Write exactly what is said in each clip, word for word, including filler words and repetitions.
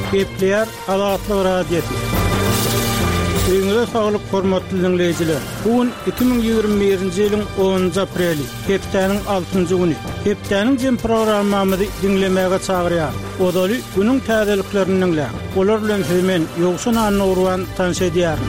Gepler Alatlı Radyosu. Öňüňizde saglyk hormatly dinleýijiler. Bugün iki bin ýygrimi birinji ýylyň onunjy apreli, hepdeniň altynjy güni. Hepdeniň jem programmamyzy dinlemäge çagyrýar. Odaly günüň täzeliklerini dinleýär. Olar bilen hemen ýogşun anny urwan tanış edýär.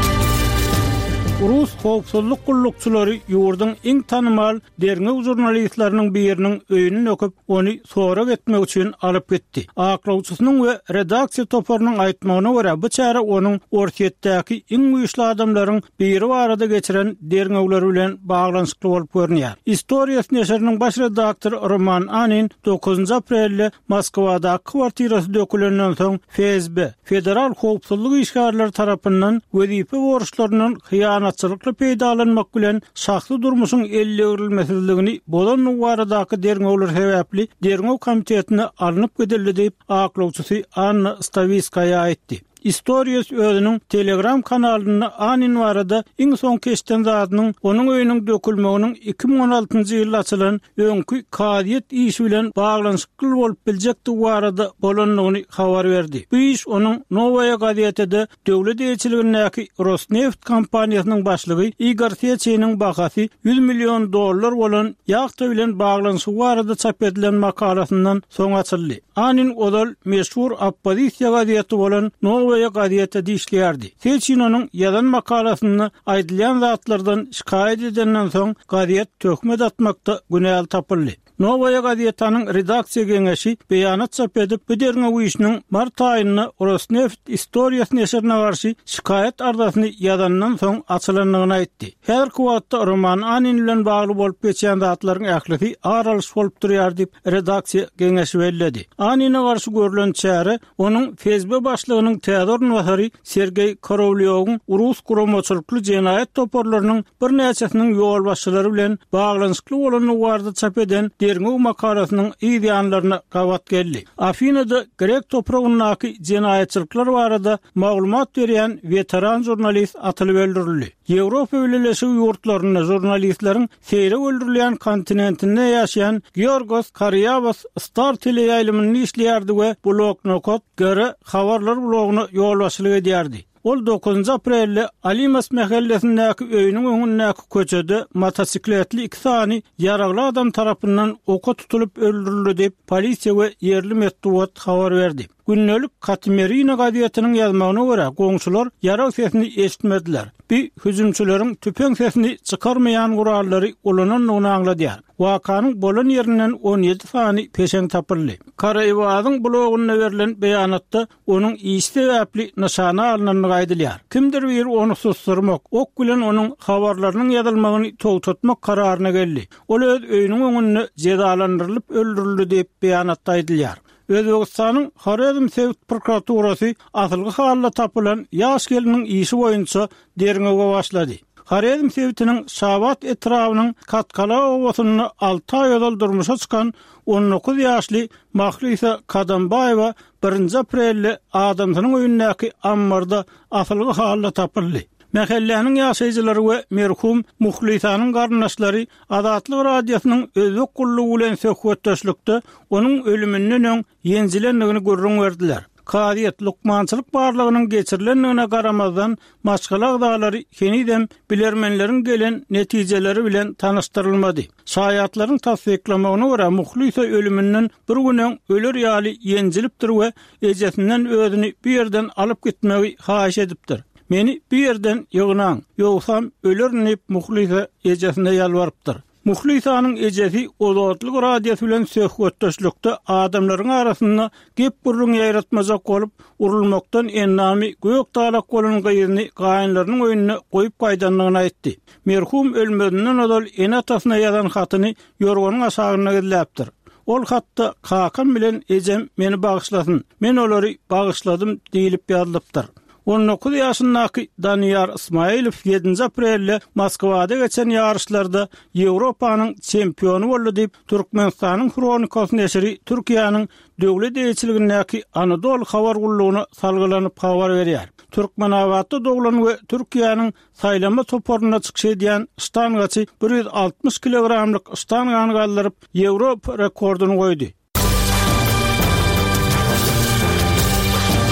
Rus howpsuzlyk gullukçylary ýurduň iň tanymal derňek jurnalistlarynyň biriniň öýüni öküp, ony sora getmek üçin alyp gitdi. Aklawçysynyň we redaksiýa toparynyň aýtmagyna görä, bu çara onuň ortaýetdäki iň güýçli adamlaryň biri barada geçiren derňekler bilen baglanyşykly bolup görünýär. Historiýasy neşriniň baş redaktory Roman Anin dokuzunjy aprelde Moskwada kwartirasy dökülenden soň F S B, Federal Howpsuzlyk işgärleri tarapyndan wezife borçlarynyň hyýanatçylykly peýdalanmak bilen şahsy durmuşyň ellegirilmesizligini bolan nuwaradaky derňekler sebäpli derňek komitetine alınıp gidildi diýip aklawçysy Anna Staviskaya aýtdy. Historiýas özüniň Telegram kanalyny Anin barada iň soň keşden zadynyň onuň öýüniň dökülmeginiň iki bin on altynjy ýylda açylan öňkü kadiýet işi bilen baglanyşykly bolup biljekdi barada bolanlygyny habar berdi. Bu iş onuň Novaya gazetede döwlet elçiligindäki Rosneft kompaniýasynyň başlygy Igor Secheniniň bahasy yüz million dollar bolan ýagty bilen baglanyşyk barada çap edilen makalasyndan soň açyldy. Anin odal meşhur oppozisiýa gazeti bolan Novaya gazetede işleýärdi. Secheniniň ýazan makalasyny aýdylan zatlardan şikayet edenden soň gazet töhmet atmakda günäl tapyldy. Novaya gazetanyň redaksiýa geňeşi beýanat çap edip, bu derňek işiniň mart aýyna Rosneft historiýasy neşrine garşy şikayet ardasyny ýazandan soň açylanlygyny aýtdy. Häzirki wagtda Roman Anin bilen bagly bolup geçen zatlaryň ählisi aralyş bolup durýar diýip redaksiýa geňeşi bellädi. Anine garşy görülen çäre onuň F S B başlygynyň täze ornwasary Sergey Korovlyowyň Rus guramaçylykly jenaýat toparlarynyň bir näçesiniň ýol başçylary bilen baglanyşykly bolan uwarda çap eden derňek makalasynyň ýa-da gawat geldi. Afinada Grek toprağyndaky jenaýatçylyklar barada maglumat berýän veteran jurnalist atylyp öldürildi. Ýewropa Birleşik ýurtlaryna jurnalistleriň seyre öldürilen kontinentinde ýaşaýan Georgos Karyavas Star teleýaýlymyny işleýärdi we blognotkot göre habarlar blogyny ýolbaşçylyk edýärdi. Ol dokuzunjy aprelde Alimas mahallesindäki öýüniň öňündäki köçede motosikletli iki sany ýaragly adam tarapyndan oka tutulup öldürildi diýip polisiýa we ýerli medeniýet habar berdi. Günnelik Katmerina gazetiniň ýazmagyna görä, goňşular ýarag sesini eşitmediler. Bir hüjümçüleriň tüpeň sesini çykarmaýan gurallary ulananyny aňladýar. Wakanyň bolan ýerinden on ýedi sany peşeň tapyldy. Karaýewazyň bloguna berilen beýanatda onuň iş sebäpli nyşana alynanyny gaýdylýar. Kimdir bir onu susturmak, ok bilen onuň habarlarynyň ýazylmagyny togtatmak kararyna geldi. Ol öz öýüniň öňünde jezalandyrylyp öldürildi diýip beýanatda aýdylýar. Özbegistanyň Horezm Sewit prokuraturasy asylgy halda tapylan ýaş geliniň işi boýunça derňege başlady. Horezm Sewitiniň Şabat etrawynyň Katkala owasyny alty aý öldürmüşe çykan on dokuz ýaşly Mahlysa Kadambayewa birinji aprelde adamsynyň öýündäki ammarda asylgy halda tapyldy. Mahalläniň ýaşaýjylary we merhum Muhlysanyň garnaşlary Azatlyk radiosynyň özlük gullugy bilen söhbetdeşlikde onuň ölümünden öň ýenjilenligini görüň berdiler. Kadiýet lukmançylyk barlygynyň geçirilendigine garamazdan maşgala dağlary henidem bilermenleriň gelen netijeleri bilen tanıştyrylmady. Şaýatlaryň tasdiklamagyna görä Muhlysa ölümünden bir günen öler ýaly ýenjilipdir we ejesinden özüni bir ýerden alyp gitmegi haýyş edipdir. Meni bir yerden ýygnan, ýogsam ölürnip Muhlysa ejesine ýalbarypdyr. Muhlysanyň ejesi Ozatlyk radiosu bilen söhbetdeşlikde adamlaryň arasynda gep burun ýaratmazak bolup urulmakdan ennami gök dalak bolan gyýyny gaýynlarynyň öýüne goýup gaýdanlygyny aýtdy. Merhum ölmedinden odal ene atasyna ýazan hatyny ýorgonyň aşagyna gidilipdir. Ol hatda kakam bilen ejem meni bagyşlasyn, men olary bagyşladym diýilip ýazylypdyr. on dokuz ýaşyndaky Danyar Ismailow ýedinji aprelde Moskwada geçen ýarışlarda Ýewropanyň çempionu boldy diýip Türkmenistanyň Kronikasy neşri Türkiýanyň döwlet elçiligindäki Anadolu habar gullugyna salgylanyp habar berýär. Türkmenawatda doglan we Türkiýanyň saýlama toparyna çykyş edýän ştangaçy bir yüz altmış kilogramlyk ştangany galdyryp Ýewropa rekordyny goýdy.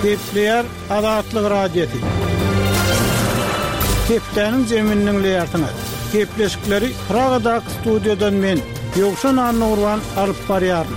Gepleyer Azatlyk Radiosu. Keptäniň zeminiň leýartyna. Gepleşikleri Pragadak studiodan men Ýogşan Annurwan alyp barýaryn.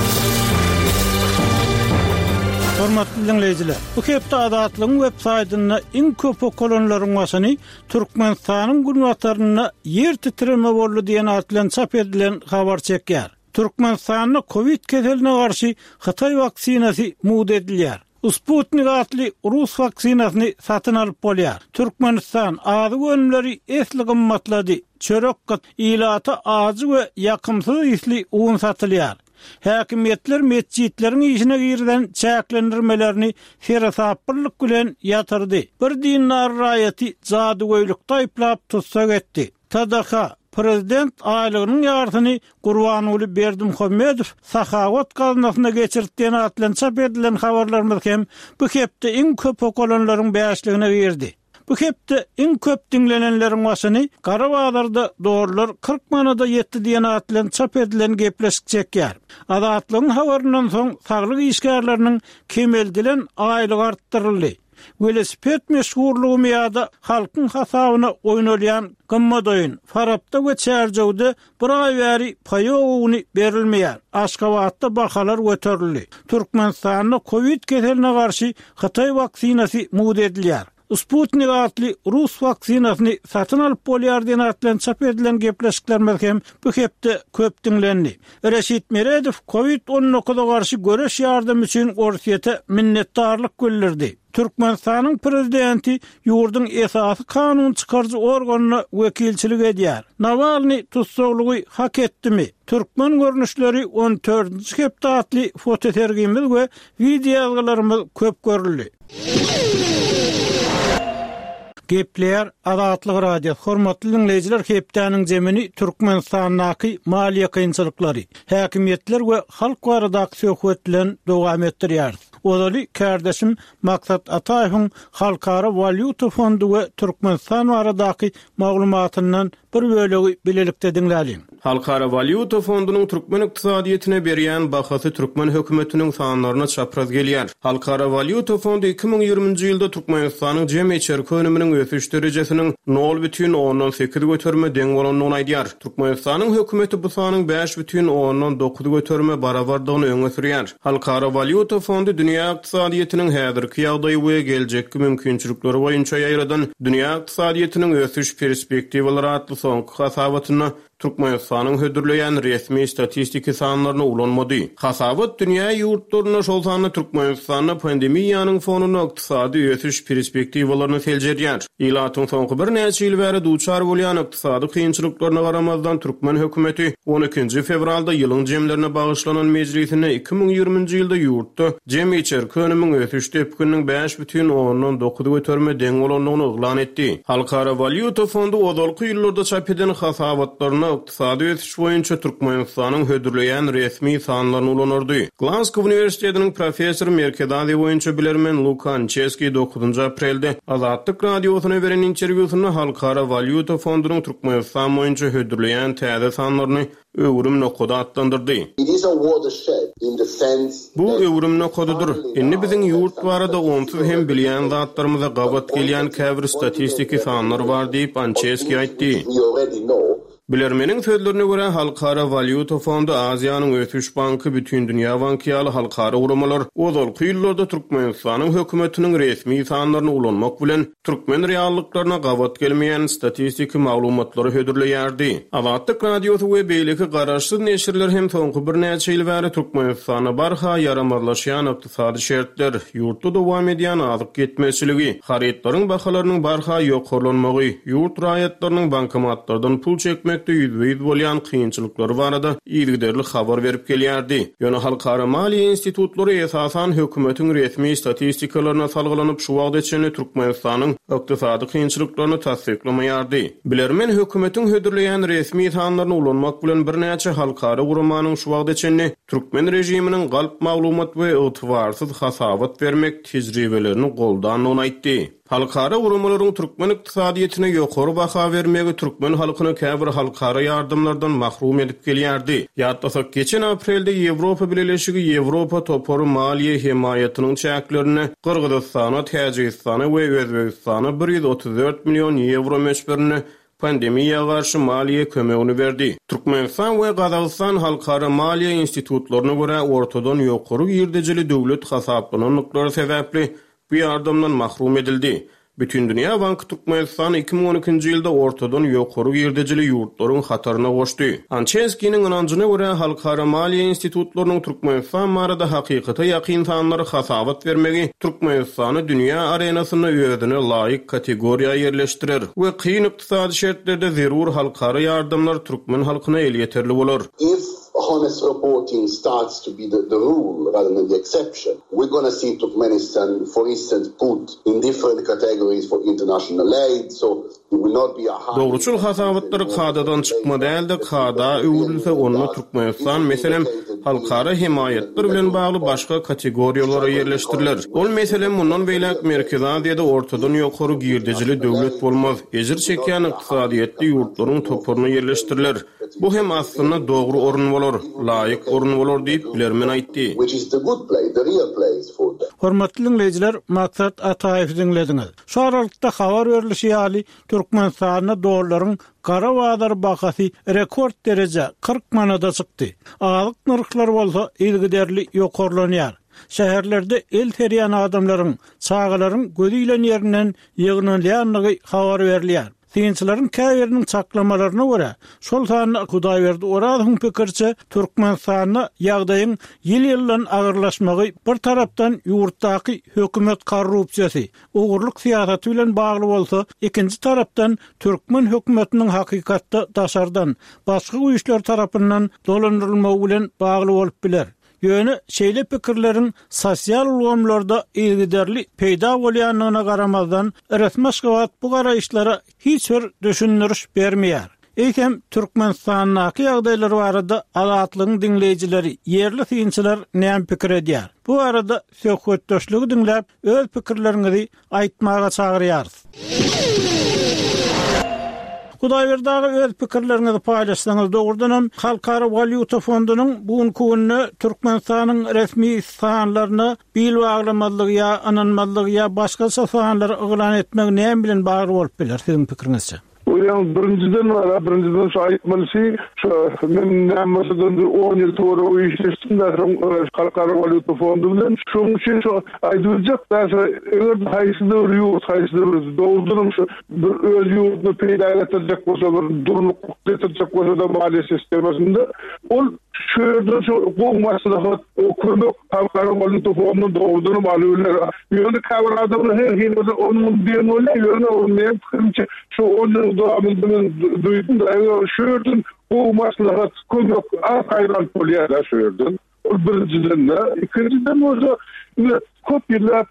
Hormatly dinleýijiler, bu kepde Azatlygyň web saýtyna iň köp okolonlaryň başyny Türkmenistanyň günwataryna ýer titreme boldy diýen atlan çap edilen habar çekýär. Türkmenistanyň Covid keseline garşy Hytaý vaksinasy muýda edilýär. Sputnik adly Rus vaksinasyny satyn alyp bolýar. Türkmenistan azy önümleri esli gymmatlady. Çörek gat ilata azy we ýakymsyz isli ugun satylýar. Häkimetler mescitleriň işine girden çäklendirmelerini ferasaplyk bilen ýatyrdy. Bir dinar raýaty jadygoýlukda aýplap tutsak etdi. Tadaka Prezident aýlygynyň ýartyny Gurbanuly Berdimuhammedow Sahawat gaznasyna geçirtdiýän atlan çap edilen habarlarymyz hem bu kepde iň köp okolonlaryň bäşligine berdi. Bu kepde iň köp dinlenenleriň başyny Garabadarda dogrular kırk manada ýetdi diýen atlan çap edilen gepleşik çekýär. Azatlygyň habaryndan soň saglyk işgärleriniň kemeldilen aýlygy artdyryldy. Velosiped meşhurluğu miyada halkın hasabyna oýnalýan gymmat oýun Farabda we Çärjewde bir ay bäri paýoguny berilmeýär. Aşgabatda bahalar göterildi. Türkmenistanyň Covid keseline garşy Hytaý vaksinasy muýda edilýär. Sputnik adly Rus vaksinasyny satyn alyp bolýar diýen atlan çap edilen gepleşikler hem bu kepde köp dinlendi. Reşit Meredow Covid on dokuz'a garşy göreş ýardamy üçin Orsiýete minnetdarlyk bildirdi. Türkmenistanyň prezidenti ýurduň esasy kanun çykarjy organyna wekilçilik edýär. Navalny tutsaklygy hak etdimi? Türkmen görnüşleri on dördünji kepde atly fotosergimiz we videolarymyz köp görüldi. Gepleyer Azatlyk Radiosu. Hormatly dinleýijiler, kepdäniň zemini Türkmenistanyň maliýe kynçylyklary, häkimetler we halk baradaky söhbetlen dowam etdirýär. Odaly kardeşim Maksat Ataýewiň Halkara Valyuta Fondu we Türkmenistan baradaky maglumatyndan bir bölegi bilelikde dinläýin. Halkara Valyuta Fondunyň Türkmen ykdysadyetine berýän bahasy Türkmen hökümetiniň sanlaryna çapraz gelýär. Halkara Valyuta Fondu iki bin ýygrymynjy ýylda Türkmenistanyň jemgy içerik önüminiň ösüş derejesiniň nol бүтүн ondan sekiz götürme deň bolanyny aýdýar. Türkmenistanyň hökümeti bu sanyň beş бүтүn ondan dokuz götürme barabardygyny öňe sürýär. Halkara Valyuta Fondu dünýä ykdysadyetiniň häzirki ýagdaýy we geljekki mümkinçilikleri boýunça ýaýradan dünýä ykdysadyetiniň ösüş perspektiwalary atly soňky hasabatyna Türkmenistanyň hödürleýän resmi statistiki sanlaryna ulanmady. Hasabat dünýä ýurtlaryna şol sany Türkmenistanyň pandemiýanyň fonuny ykdysady ösüş perspektiwalaryny seljerýär. Ýylatyň soňky bir näçe ýyl bäri duçar bolýan ykdysady kynçylyklaryna garamazdan Türkmen hökümeti on ikinji fevralda ýylyň jemlerine bagyşlanan mejlisine iki bin ýygrymynjy ýylda ýurtda jemgy içerik önüminiň ösüş tepkiniň beş бүтүn ondan dokuz götürme deň bolanyny eglan etdi. Halkara Valyuta Fondu ozalky ýyllarda çap eden hasabatlaryna ykdysady ösüş boýunça Türkmenistanyň hödürleýän resmi sanlaryny ulanyrdy. Glasgow Üniversitetiniň professory merkezade boýunça bilermen Lukan Cheski dokuzunji aprelde Azatlyk Radiosyna beren interwýusynda Halkara Valyuta Fondunyň Türkmenistan boýunça hödürleýän täze sanlaryny öwrüm nokada atlandyrdy. Bu öwrüm nokadydyr. Indi biziň ýurt barada onsuz hem bilýän zatlarymyza gabat gelýän käbir statistiki sanlar bar diýip Ancheski aýtdy. Bilermeniň sözlerine göre Halkara Valyuta Fondu Aziýanyň ösüş banky bütün dünýä bankiýaly halkara uramalar ozalky ýyllarda Türkmenistanyň hökümetiniň resmi sanlaryny ulanmak bilen türkmen reallyklaryna gabat gelmeýän statistiki maglumatlary hödürleýärdi. Azatlyk Radiosu we beýleki garaşsyz neşirler hem soňky bir näçe ýyl bäri Türkmenistana barha yaramazlaşýan ykdysady şertler, ýurtda dowam edýän azyk ýetmezçiligi, haritlaryň bahalarynyň barha ýokurlanmagy, ýurt raýatlarynyň bankomatlardan pul çekmek yüzde bolýan kynçylyklary barada ýygyderli habar berip gelýärdi. Ýöne halkara maliýe institutlary esasan hökümetiň resmi statistikalarına salgylanyp şu wagtda içinde Türkmenistanyň ykdysady kynçylyklaryny tasdiklamaýardy. Bilermen hökümetiň hödürleýän resmi sanlaryny ulanmak bilen bir näçe halkara guramanyň şu wagtda içinde Türkmen rejiminiň galp maglumat we ýytybarsyz hasabat bermek tejribelerini goldan onaýtdy. Halkara urumalaryň türkmen ykdysadyetine ýokary baha bermegi türkmen halkyny käbir halkara ýardymlardan mahrum edip gelýärdi. Ýatlasak geçen aprelde Ýewropa Birleşigi Ýewropa topory maliýe himayatynyň çäklerini Kyrgyzstana, Täjikistana we Özbegistana bir ýüz otuz dört million ýewro meşberini pandemiýa garşy maliýe kömegini berdi. Türkmenistan we Gazagystan halkara maliýe institutlaryna görä ortadan ýokary ýerdejili döwlet hasaplanyklary sebäpli bu ýardymdan mahrum edildi. Bütün Dünya Banky Türkmenistan iki bin on ikinji ýylda ortadan ýokary ýerdejili ýurtlaryň hataryna goşdy. Ançeskiniň anancına görä halkara maliýe institutlarynyň Türkmenistan barada hakykata ýakyn sanlary hasabat bermegi Türkmenistany dünýä arenasyna özüne laýyk kategoriýa ýerleşdirer we kyn ykdysady şertlerde zerur halkara ýardymlar türkmen halkyna el ýeterli bolar. Honest reporting starts to be the, the rule rather than the exception. We're going to see Turkmenistan, for instance, put in different categories for international aid, so it will not be a high... Doğruçul hasabatları kadadan çıkma değil de kada öwrülse onunla Türkmenistan meselem halkara himayetler bilen bağlı başka kategoriyalara yerleştiriler. Ol meselem bundan beýlek Merkez Aziýada ortadan ýokary girdejili döwlet bolmaz. Ejir çekýän ykdysadyetli ýurtlaryň toporuna yerleştiriler. Bu hem aslında doğru orun bolar, laýyk orun bolar diýip bilermen aýtdy. Which is the good place, the real place for them. Hormatly dinleýijiler, Maksat Ataýew dinlediňiz. Şu aralykda habar berilişi ýaly Türkmenistanyň dollaryň gara wadar bahasy rekord derece kırk manada çykdy. Alyk narxlar bolsa ilgiderli ýokarlanýar. Şäherlerde el terýän adamlaryň, çağalaryň gödüýlen ýerinden ýygnanýanlygy habar berilýär. Siyinçilerin käýeriniň çaklamalaryna görä, şol sany Hudaýberdi Orazyň pikirçe Türkmenistanyň ýagdaýyň ýyl-ýyldan agyrlaşmagy bir tarapdan ýurtdaky hökümet korrupsiýasy, ugurlyk siýasaty bilen bagly bolsa, ikinji tarapdan türkmen hökümetiniň hakykatda daşardan başga güýçler tarapyndan dolandyrylmagy bilen bagly bolup biler. Ýöne şeýle pikirleriň sosial ulgamlarda ilgiderli peýda bolýanyna garamazdan resmi şebat bu garaýşlara hiç bir düşündiriş bermeýär. Eýsem Türkmenistanyň ýagdaýlary barada alatlygyň dinleýijileri, ýerli synçylar näme pikir edýär? Bu arada söhbetdeşligi dinläp öz pikirleriňizi aýtmaga çagyrýarys. Hudaýberdagy öz pikirleriňizi paýlaşsaňyz dogrudan Halkara Valyuta Fondunyň bugun kunny Türkmenistanyň resmi sanlaryna bil baglanmalygy ýa ananmalygy ýa başga sanlary yglan etmek näme bilen bagly bolup biler siziň pikiриňizçe? Uyan birinciden var, birinciden şu aytmalysı, şu men nämeseden on ýyl tory uýuşdurdım da Halkara Valyuta Fondu bilen. Şoň üçin şu aýdylajak da eger haýsy bir ýurt, haýsy bir dowlutnyň şu bir öz ýurtny peýda etjek bolsa, bir durmuk etjek bolsa da maliýe sistemasynda ol şu ýerde şu goň maslahat okurduk Halkara Valyuta Fondunyň dowlutyny alýarlar. Ýöne käbir adamlar her hili onun diýen bolýar, ýöne olmaýan fikirçe şu onu doğamından duydum da şu yerden bu maslahat koymak ayran poliyada şu yerden. O birinciden de, ikinciden olsa köp yıllar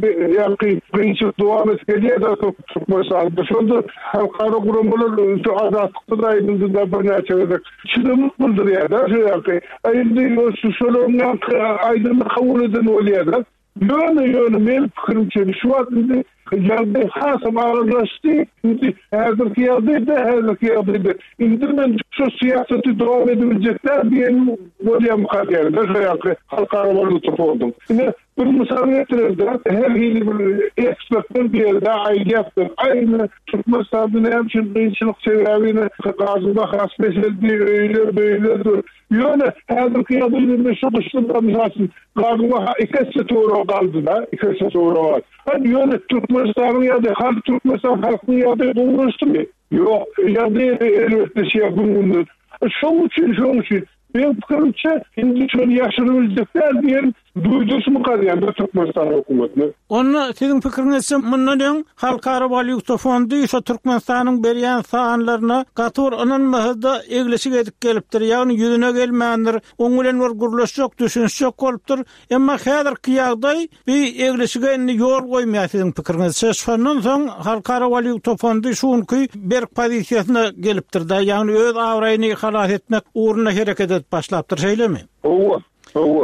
yakın prinsip devam etmeliye de tutması. Şunda halkara kurumlar şu azatlıkta da aydınlıkta bir ne çevirdik. Şimdi mutludur ya da şu yakın. Aydınlıkta şu solundan aydınlık kabul eden oluyor da. Yönü yönü benim fikrimce şu an yerde hasım ağırlaştı. Hazır ki yerde de hazır ki yerde de. İndirmen şu siyaseti devam edebilecekler diyelim. Buraya mukadder. Şu yakın Halkara Valyuta Fondu. Yine bir misal getirirdi. Her hili bir ekspertler bir yerde ayrı yaptı. Aynı Türkmenistan'ın hem şirketçilik seviyesine gazında has meseldi öyle böyledir. Yöne hazır ki yerde şu dışında misalsın gazında ikisi doğru kaldı da. İkisi doğru var. Hani yöne Türkmenistan'ın yerde halk Türkmenistan halkının yerde doğrusu mu? Yok. Yerde elbette şey yapımındır. Şunun için, şunun için. Ben fikrimçe şimdi şöyle yaşırılacaklar diyen duydusu mu kalıyor Türkmenistan hükümetine? Onu sizin fikrinizce bundan öň Halkara Valyuta Fondu ýa Türkmenistanyň berýän sanlaryna gator ananmada egleşik edip gelipdir. Ýagny ýüzüne gelmändir. Oň bilen bir gurlaşjak, düşünşjak bolupdyr. Emma häzirki ýagdaý bir egleşige ýol goýmaýar sizin fikrinizçe. Şondan soň Halkara Valyuta Fondu şuňky bir pozisiýasyna gelipdir da, ýagny öz awraýyny halas etmek uğruna hereket edip başlapdyr, şeýlemi? Owa, owa.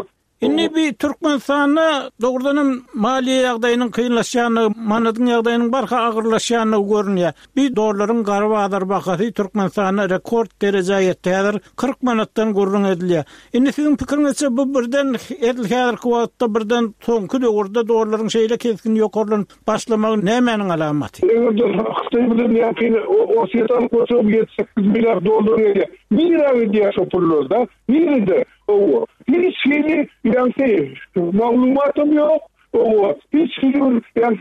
Inni bir Türkmenistan'a doğrudan maliye ýagdaýynyň kynlaşýany, manadyň ýagdaýynyň barha agyrlaşýany görünýär. Bir dolların garwazar bahasy Türkmenistan'a rekord derejä ýetdi. kırk manatdan gurrun edilýär. Inni siziň pikiriňizçe bu birden edilýär wagtda birden soňky döwürde dolların şeýle keskin ýokarlanyp başlamagy nämeniň alamaty? Xitoy bilen ýa-ni o seýtan koçup ýetdi sekiz milliard dollar ýa. Milliard diýär şu pullarda. Nerede? O hiç şey yani maglumatım yok. O hiç şey yani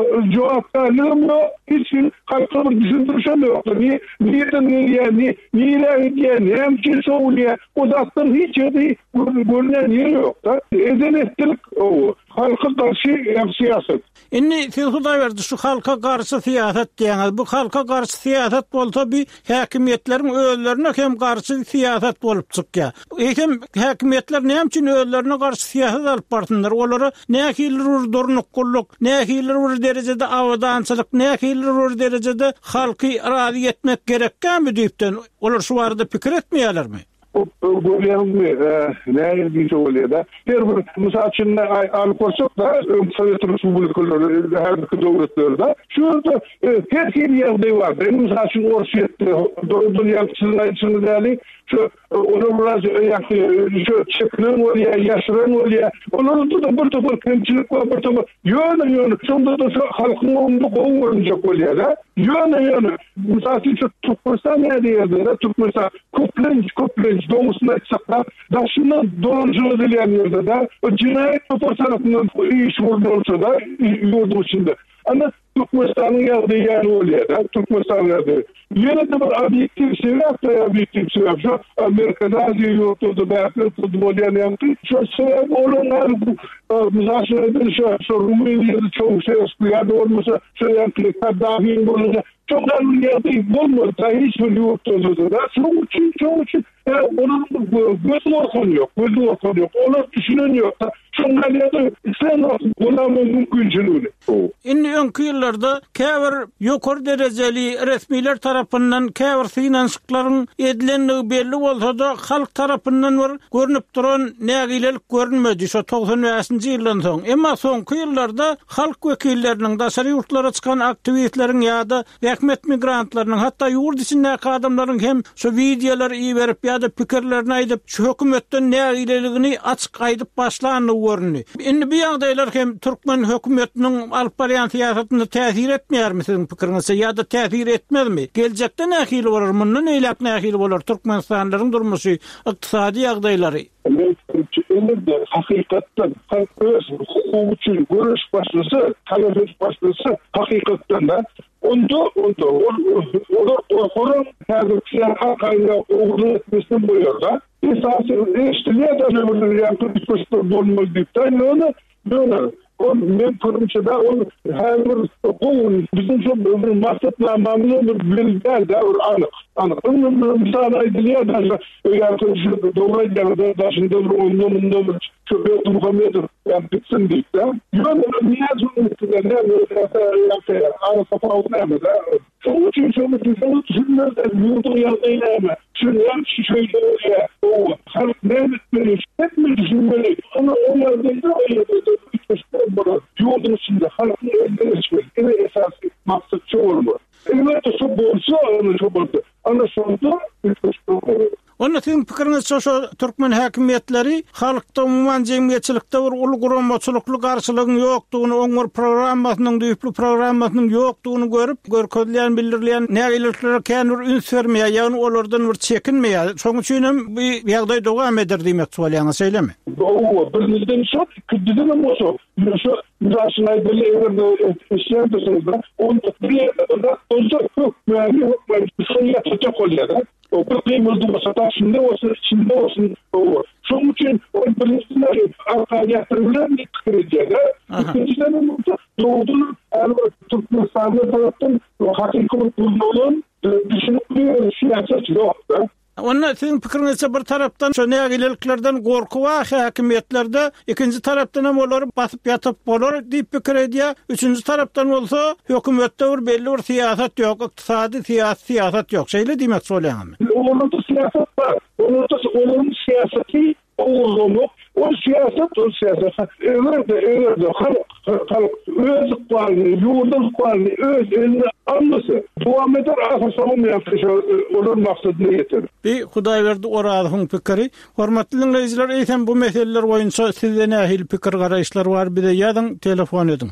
cevaplarım yok. Hiç kalkıp düşündürüşüm yok. Niye niyeten yani niye yani hem ki söylüyor. O zaten hiç yedi görünen yeri yok da. Edenetlik o halka karşı hem siyaset. Inni siz huda verdi şu halka karşı siyaset diýäňiz. Bu halka karşı siyaset bolsa bir häkimetleriň öýlerine hem karşı siyaset bolup çykýar. Hem häkimetler näme üçin öýlerine karşı siyaset alyp barsınlar? Olary näkiler durnukluk, näkiler derejede awdançylyk, näkiler derejede halky razy etmek gerekkämi diýipden olar şu barada pikir etmeýärlermi? Görýärmi? Näme diýip söýleýär? Her bir mysal üçin alyp bolsak da Sovet Respublikalary her bir döwletlerde şurada her bir ýerde bar. Mysal üçin Orşetde, dünýäçiler üçin däli şu onu biraz yani şu çeklen oluyor, yaşaran oluyor. Onların da bir takım kemçilik var, bir takım yönü yönü. Sonunda da şu halkın onunda kovulacak oluyor da. Yönü yönü. Mesela şu Türkmenistan ne diyorlar? Türkmenistan koplenç, koplenç doğusuna çıksa da şundan dolayı edilen yerde de o cinayet proporsiyanından iş olursa da yurdu içinde. Ama Türkmenistan'ın yaptığı yer oluyor da. Türkmenistan yaptığı. Yine de bir objektif sebep de objektif sebep. Şu Amerika'da Azya yurtlarda belki futbol yaptı. Şu sebep olanlar bu müzakere şu Rumeli'de çok şey yapıyor. Olmasa şu yaptı. Kaddafi'nin bulunca çok önemli yaptığı bulmadı. Hiçbir yurtlarda da. Çok için çok için onun gözü orkan yok. Gözü orkan yok. Onlar düşünün yok. Şunlar ya da sen buna mümkünçülüğü. İnni önkü yıllarda käbir ýokary derejeli resmiler tarapyndan käbir finansyklaryň edilenligi belli bolsa da halk tarapyndan bir görünüp duran nägilelik görünmedi şu doksan beşinji ýyldan soň. Emma soňky ýyllarda halk wekilleriniň daşary ýurtlara çykan aktivistleriň ýa-da häkimet migrantlarynyň hatda ýurt içindäki adamlaryň hem şu videolar iýerip ýa-da pikirlerini aýdyp şu hökümetden nägileligini açyk aýdyp başlanyny görünýär. Indi bu ýagdaýlar hem Türkmen hökümetiniň alyp barýan siýasatyna täsir etmeýärmi siziň pikiriňizçe ýa-da täsir etmezmi? Geljekde nähili bolar, mundan eýlek nähili bolar Türkmenistanlaryň durmuşy, ykdysady ýagdaýlary? Elinde hakikatten halk öz hukuku için görüş başlasa, talep başlasa hakikatten de onda onda olur olur her bir şey halkayla uğurlu etmesini buyuruyor da esasında işte ne de böyle yapıp bir dolmalı deyip de onu böyle o men kurumçada o her bir konu bizim çok bir maksatlanmamız bir belirler de anlık anlık. Onun müsaade ediliyor da yani doğru yerlerde de şimdi oyununda çok bir durumda yani bitsin deyip de yani niye zorunlular ne böyle ara kafa olmuyor da çok için çok düşünüyor düşünüyor da yurdu yardayla ama şunu yap şöyle ya o her ne etmeli etmeli düşünmeli ama o yerde de burada yurdun içinde halkın elinde geçmeli. En esas maksatçı olmalı. Elbette şu borcu alınır şu borcu. Ama sonunda Onda siziň pikiriňizçe şu Türkmen häkimetleri halkda umumyň jemgyýetçilikde bir ulguranmaçylykly garşylygyň ýokdugyny, oňur programmasynyň, düýpli programmasynyň ýokdugyny görüp, görkezleýän, bildirilýän nägileklere känur üns bermeýär, ýagny olardan bir çekinmeýär. Şoň üçin hem bu ýagdaý dowam eder diýmek bolýaňyz, söýlemi? O, birimizden çok küddüden olsa, şu müraşınay böyle evde işlerdesinizde, onda bir yerde olsa yok, yani yok, şunu yapacak oluyor da, o kıyımızda olsa da şimdi olsun, şimdi olsun, o. Şunun için o birincisinde arkaya yatırımlar ne kırıcıya da, ikinciden olsa doğduğunu, yani Türkmenistan'da taraftan o hakikaten bulunduğunun düşünüp bir siyaset yok da. Onda siziň pikiriňizçe bir tarapdan şu nägileliklerden gorku wa häkimetlerde, ikinji tarapdan hem olary basyp ýatyp bolar diýip pikir edýär. Üçüncü tarapdan bolsa hökümetde bir belli bir siýasat ýok, ykdysady siýasat ýok. Şeýle diýmek bolýarmy? Onlarda siýasat bar. Onlarda onların siyaseti oğurlamak, O siyaset, o siyaset. Eğer de, eğer de halk, halk öz kualini, yurdun kualini, öz elini alması, devam eder, ahır olmayan onun maksadını yeter. Bir Hudaýberdi oradyň pikiri. Hormatly dinleýijiler, eýsem bu meseleler boýunça sizde nähil pikir garaýşlar bar? Bir de ýadyň telefon edin.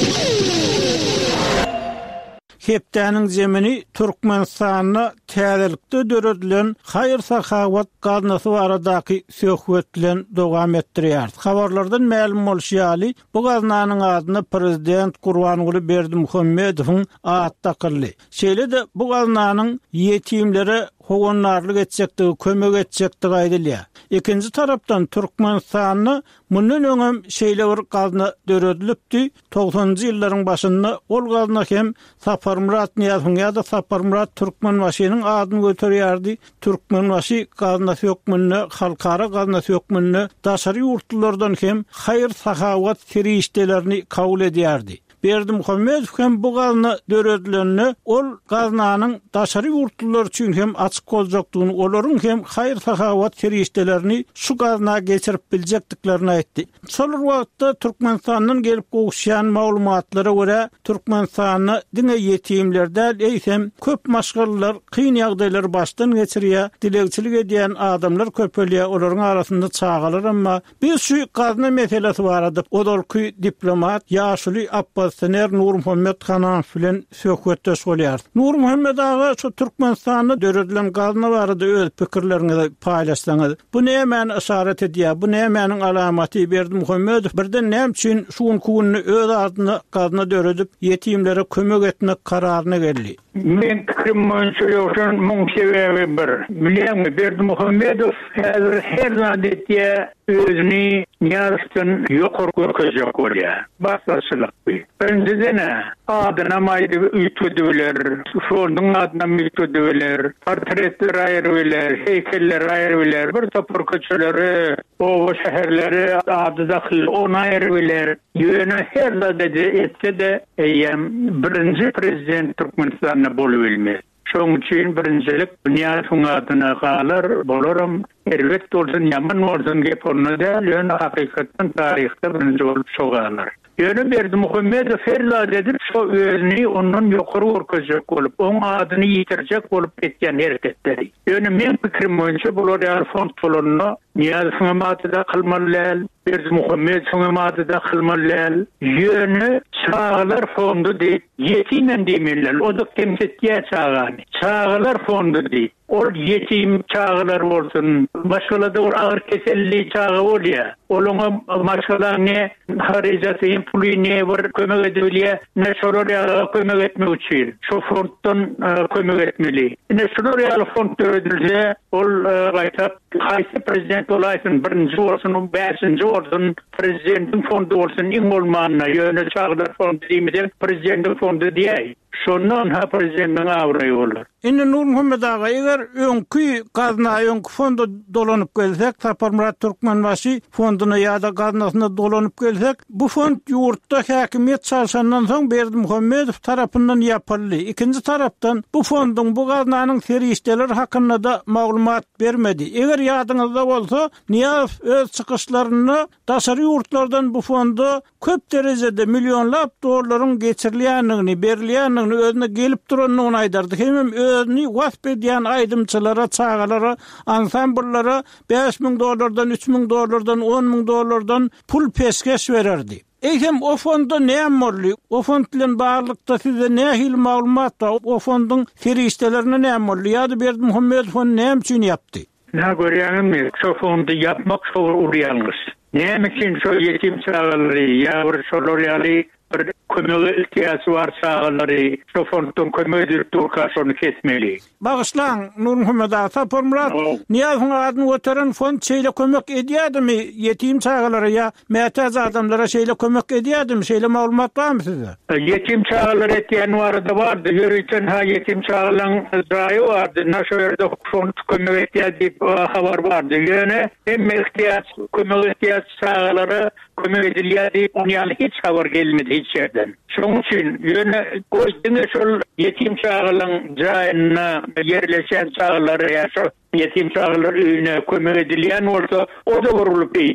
Hepdäniň jemini Türkmenistanyna täzelikde döredilen haýyr sahawat gaznasy baradaky söhbet bilen dowam etdirýär. Habarlardan ma'lum bolýaly, bu gaznanyň adyny prezident Gurbanguly Berdimuhammedowyň aty takyldy. Şeýle de bu gaznanyň ýetimlere howanlarlyk etjekdigi, kömek etjekdigi aýdylýar. Ikinji tarapdan Türkmenistanyny mundan öňem şeýle bir gazna döredilipdi. togsonjy ýyllaryň başynda ol gazna hem Sapar Murat Niýazowyň ýa-da Sapar Murat Türkmenwaşynyň adyny göterýärdi. Türkmenwaşy gaznasy ýokmyny, halkara gaznasy ýokmyny daşary ýurtlardan hem haýyr sahawat serişdelerini kabul edýärdi. Berdimuhammedow hem bu gazna döredilenini ol gaznanyň daşary ýurtlar üçin hem açyk boljakdygyny, olaryň hem haýyr sahawat serişdelerini şu gazna geçirip biljekdiklerini aýtdy. Şol wagtda Türkmenistanyň gelip gowuşýan maglumatlara görä Türkmenistanyny diňe ýetimlerden eýsem köp maşgallar, kyn ýagdaýlar başdan geçirýär, dilegçilik edýän adamlar köpelýär, olaryň arasynda çağalar, amma biz şu gazna meselesi barady. Odalky diplomat Ýaşuly Abbas Sener Nur Muhammed Hanan bilen söhbetde bolýar. Nur Muhammed aga şu Türkmenistanyny döredilen gazna barady öz pikirlerini paýlaşsaňyz. Bu näme işaret edýär? Bu nämeň alamaty? Berdimuhammedow birden näme üçin şuň kuwuny öz adyna gazna döredip ýetimlere kömek etmek kararyna geldi? Men pikirim boýunça ýokun muň sebebi bir. Bilýärmi, Berdimuhammedow häzir her zadetde özüni ýarşdan ýokary görkezjek bolýar. Basçylyk bu. Öňdene adyna maýdy üýtüdiler, şondyň adyna üýtüdiler, portretler aýrylar, heykeller aýrylar, bir topur köçeleri, o şäherleri ady dahyl ona aýrylar. Ýöne her zadetde etse de eýem birinji prezident Türkmenistanyna bolup bilmez. Şoň üçin birinjilik dünýä adyna galar bolaram. Elbet bolsun ýaman bolsun gep onda da ýöne hakykatdan taryhda birinji bolup şogalar. Ýöne Berdimuhammedow ferlad edip şo özüni ondan ýokary görkezjek bolup, oň adyny ýitirjek bolup ketýän hereketleri. Ýöne men pikirim boýunça bular ýa fond pulunu Niýazowyň matyda kylmalylar, Berdimuhammedowyň matyda kylmalyar. Ýöne çağlar fondu diýip ýetimden diýmeler. O da kemsetýär çağany. Çağlar fondu diýip ol ýetim çağlar bolsun. Başgalada ol agyr keselli çağı bolýar. Olaňa maşgalany harajaty pulyny bir kömek edilýär. Ne şoraryň kömek etmek üçin. Şo fonddan kömek etmeli. Ne şoraryň fond döredilse ol gaýtap haýsy prezident olaýsyn, birinji bolsun, beşinji bolsun, prezidentin fondu bolsun, iň bolmanyna ýöne çağlar fondu diýmeden prezidentin fondu diýär. Şondan ha prezidentin awry bolar. Indi Nur Muhammed aga, eger öňkü gazna öňkü fonda dolanyp gelsek, Sapar Murat Türkmenwaşy fonduna ýa-da gaznasyna dolanyp gelsek, bu fond ýurtda häkimiýet çalşandan soň Berdimuhammedow tarapyndan ýapyldy. Ikinji tarapdan bu fondyň bu gaznanyň serişdeleri hakynda da maglumat bermedi. Eger ýadyňyzda bolsa, Niýazow öz çykyşlaryny daşary ýurtlardan bu fonda köp derejede millionlap dollaryň geçirilýändigini, berilýändigini, özüne gelip duranyny aýdardy. Hemem özüni wasp edýän aýdymçylara, çağalara, ansambullara beş miň dollardan, üç miň dollardan, on miň dollardan pul peşkeş bererdi. Eýsem o fonda näme boldy? O fond bilen barlykda size nähil maglumat bar? O fondyň serişdelerini näme boldy? Ýa-da Berdimuhammedow näme üçin ýapdy? Ne görýäňmi? Şo fondu ýapmak şol urýanlyş. Näme üçin şo ýetim çağalary, ýa-da şolary bir kömege ihtiýaçy bar çağalary, şo fonddan kömek edip durkaşyny kesmeli. Bagyşlaň Nur Muhammed aga, Sapar Murat Niýazowyň adyny götüren fond şeýle kömek edýärmi ýetim çağalara ýa mätäz adamlara şeýle kömek edýärmi? Şeýle maglumat barmy size? Ýetim çağalar etýän barada bardy. Ýörüýän ha ýetim çağalaryň raýy bardy. Naşo ýerde fond kömek edýär diýip habar bardy. Ýöne hem ihtiýaç kömek edýär çağalara kömek edilýär diýip ýa hiç habar gelmedi hiç ýerden. Şoň üçin ýöne goýdyňa şol ýetim çağalaryň jaýyna yerleşen çağlary ýa-da ýetim çağlar öýüne kömek edilýän bolsa, o da gurulyp beýdi.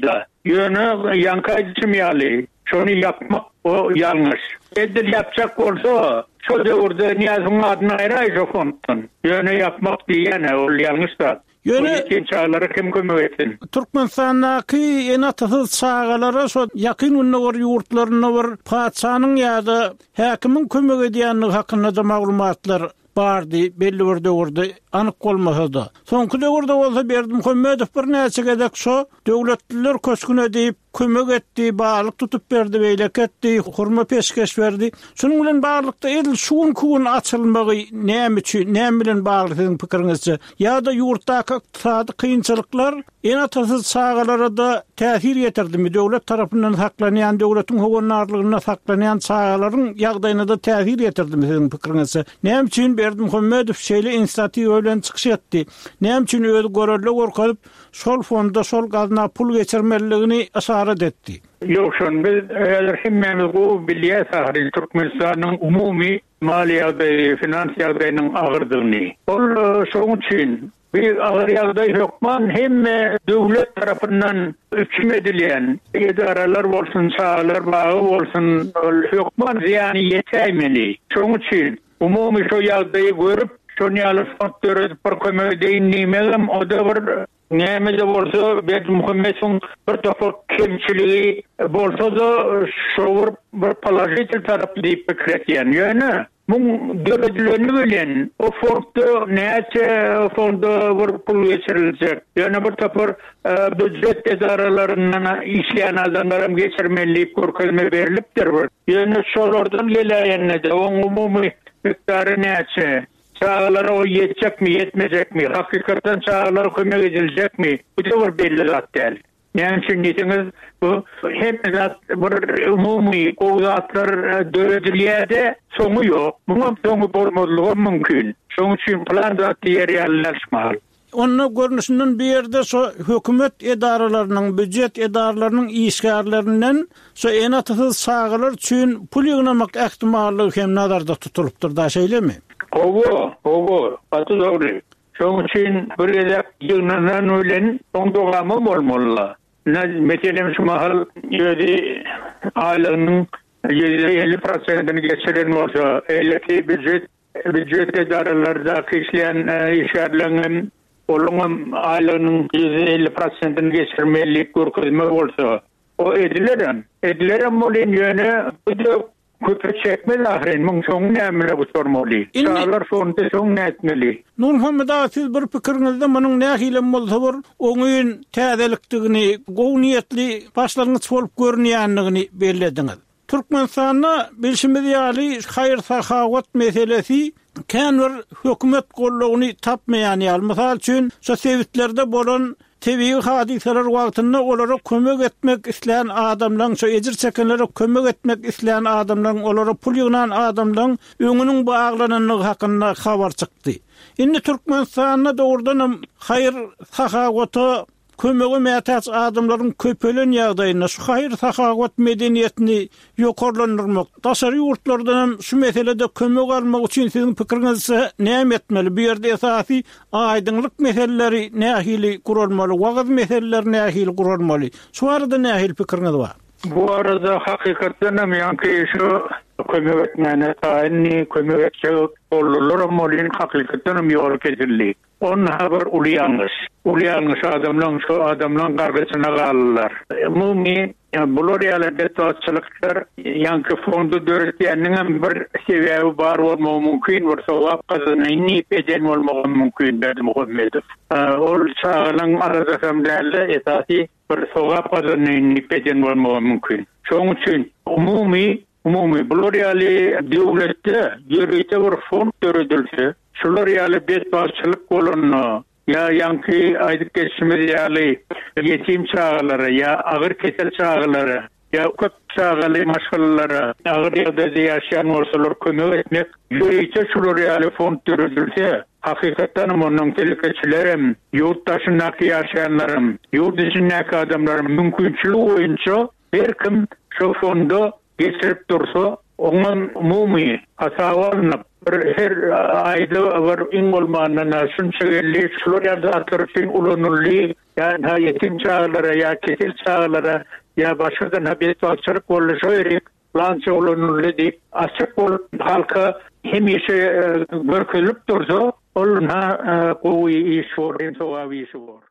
Yönü yankaycımyalı. Şunu yapmak o yanlış. Edir yapacak olsa şu devirde Niyaz'ın adına ayrı fondun. Yönü yapmak diyene o yanlış da. Yönü çağları kim kömök etsin? Türkmenistan'daki en atasız çağalara so yakın ünlü var yurtlarına var padşanın ya da hakimin kömök ediyenlik hakkında da maglumatlar bardı, belli bir döwürde anyk bolmasa da. Soňky döwürde bolsa Berdim Hömmedow bir näçe gedek şo döwletliler köşkün edip kömek etdi, bağlık tutup berdi, beýlek etdi, hurma peşkeş berdi. Şunun bilen bağlykda edil şuun kuun açylmagy näme üçin, näme bilen bağlyk pikirinizçe? Ýa-da ýurtdaky ykdysady kynçylyklar en atasız çağalara da täsir ýetirdimi? Döwlet tarapyndan saklanýan, döwletiň howanarlygyna saklanýan çağalaryň ýagdaýyna da täsir ýetirdimi siziň pikirinizçe? Näme üçin Berdim Hömmedow şeýle inisiatiw bilen çykyş etdi? Näme üçin öz görelli gorkalyp şol fonda şol gazna pul geçirmeligini aşarat etdi? Yok şun biz eğer hemmemiz bu bilye sahri Türkmenistan'ın umumi maliye ve finans ýagdaýynyň agyrdygyny. Ol şoň üçin bir ağır ýagdaý hokman hem döwlet tarapyndan hüküm edilýän idaralar bolsun, çağlar bağı bolsun, hokman ýany ýetäýmeli. Şoň üçin umumi şo ýagdaýy görüp şonu alyp fondlara bir kömek edýän o da bir näme de bolsa Berdim Hömmedow bir topar kemçiligi bolsa da şo bir pozitiv tarap diýip pikretýän. Ýöne bu döwletlerini bilen o fondda näçe fonda bir pul geçiriljek. Ýöne bir topar büdjet edaralarynyň işleýän adamlarym geçirmeli görkezme berilipdir. Ýöne şolardan gelýän de o umumy miqdary näçe? Çağlar o yetecek mi, yetmeyecek mi? Hakikaten çağlar kömek edilecek mi? Bu da bir belli zat değil. Yani şimdi bu hep bir umumi o zatlar dövdüliyede sonu yok. Bunun sonu bolmalığı mümkün. Son için plan zatı yer yerleşmeli. Onun görünüşünden bir yerde so hökümet edaralarının, büdjet edaralarının işgärlerinden so en atasız çağlar üçin pul ýygnamak ähtimallygy hem nazarda tutulupdyr da şeýlemi? Ogo, ogo, atı doğru. Şoň üçin bir edep ýygnanan ölen oňdogamy bolmaly. Meselem şu mahal ýödi aýlygynyň elli prosentini geçiren bolsa, elli büdjet büdjet edaralarda işleýän işgärlerin olum aýlygynyň elli prosentini geçirmelik görkezme bolsa, o edilerim. Edilerim bolan ýöne bu köpek çekmeli ahirin, mün soňy näme bu sormaly? Çağlar sonda soň näetmeli? Nurhameda siz bir pikirinizde munyň nähilem bolsa bir oňyň täzelikdigini, gowy niýetli başlangıç bolup görünýändigini bellädiňiz. Türkmenistanda bilşimiz ýaly haýır sahawat meselesi känwer hökümet gollugyny tapmaýan ýaly. Mysal üçin şu sewitlerde bolan tebii hadiseler wagtynda olara kömek etmek isleyen adamlaryň, şu ejir çekenlere kömek etmek isleyen adamlaryň, olara pul ýygnan adamlaryň öňüniň baglananyny hakynda habar çykdy. Indi Türkmenistanda dogrudan haýır sahawaty kömegi mätäç adamlaryň köpelen ýagdaýyna şu haýır sahawat medeniýetini ýokarlandyrmak, daşary ýurtlardan şu meselede kömek almak üçin siziň pikirinizçe näme etmeli? Bu ýerde esasy aýdyňlyk meseleleri nähili gurulmaly, wagt meseleleri nähili gurulmaly. Şu arada nähili pikiriniz bar? Bu arada hakikaten hem yankı şu kömek etmene taýinli kömek etjek bolurlar molin hakikaten hem ýol kedildi. On haber uliyanız. Uliyanız adamlaryň şu adamlaryň gargaçyna galdylar. Mumi bular ýaly taýçylyklar yankı fondu döretýändiň bir sebäbi bar bolmagy mümkin, bir sowap kazanyny peden bolmagy mümkin Berdim Hömmedow. Ol çağlaryň arada hemdäle esasy bir sowap kazanyny peden bolmagy mümkin. Şoň üçin umumi umumi bular ýaly döwletde ýerite bir fond döredilse, şular ýaly bet başçylyk bolany ya yankı aýdyp geçmeli ýaly ýetim çağlary ya agyr kesel çağlary ya köp çağly maşgallara agyr ýerde ýaşaýan bolsalar kömek etmek ýöýçe şular ýaly fond döredilse, hakikaten onuň telekeçilerim, ýurtdaşyndaky ýaşaýanlarym, ýurt içindäki adamlarym mümkinçiligi boýunça her kim şu fonda geçirip dursa, onun umumi hasawarnyp her aýda bir iň bolmanyna şunça geldi, şular ýerde atlar üçin ulanurly yani ha yetim çağlara ya kesil çağlara ya başkadan habet açık bolşoyrik lança olunurlu deyip açık olup halka hemişe görkülüp durdu. Olun ha koyu iş var, soğavi iş var.